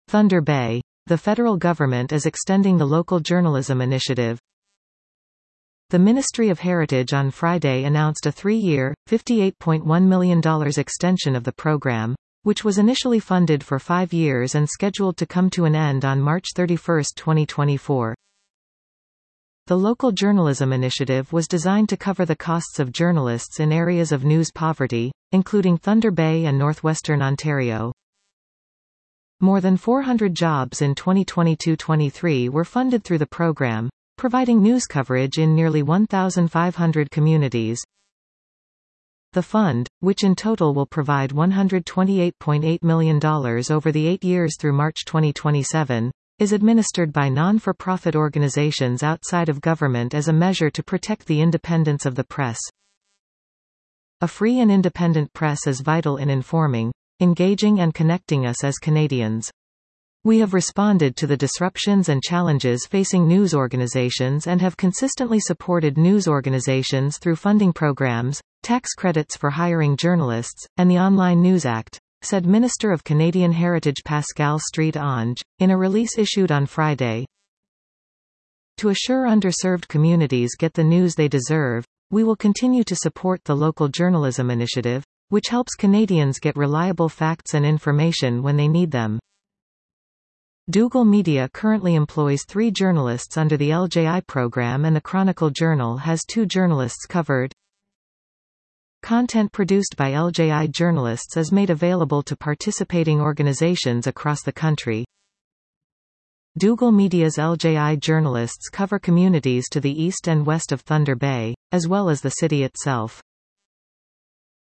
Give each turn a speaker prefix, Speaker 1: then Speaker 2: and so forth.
Speaker 1: Thunder Bay. The federal government is extending the local journalism initiative. The Ministry of Heritage on Friday announced a 3-year, $58.1 million extension of the program, which was initially funded for 5 years and scheduled to come to an end on March 31, 2024. The Local Journalism Initiative was designed to cover the costs of journalists in areas of news poverty, including Thunder Bay and northwestern Ontario. More than 400 jobs in 2022-23 were funded through the program, providing news coverage in nearly 1,500 communities. The fund, which in total will provide $128.8 million over the 8 years through March 2027, is administered by non-for-profit organizations outside of government as a measure to protect the independence of the press. A free and independent press is vital in informing, engaging and connecting us as Canadians. We have responded to the disruptions and challenges facing news organizations and have consistently supported news organizations through funding programs, tax credits for hiring journalists, and the Online News Act, said Minister of Canadian Heritage Pascal Street-Ange, in a release issued on Friday. To assure underserved communities get the news they deserve, we will continue to support the Local Journalism Initiative, which helps Canadians get reliable facts and information when they need them. Dougal Media currently employs 3 journalists under the LJI program, and the Chronicle Journal has 2 journalists covered. Content produced by LJI journalists is made available to participating organizations across the country. Dougal Media's LJI journalists cover communities to the east and west of Thunder Bay, as well as the city itself.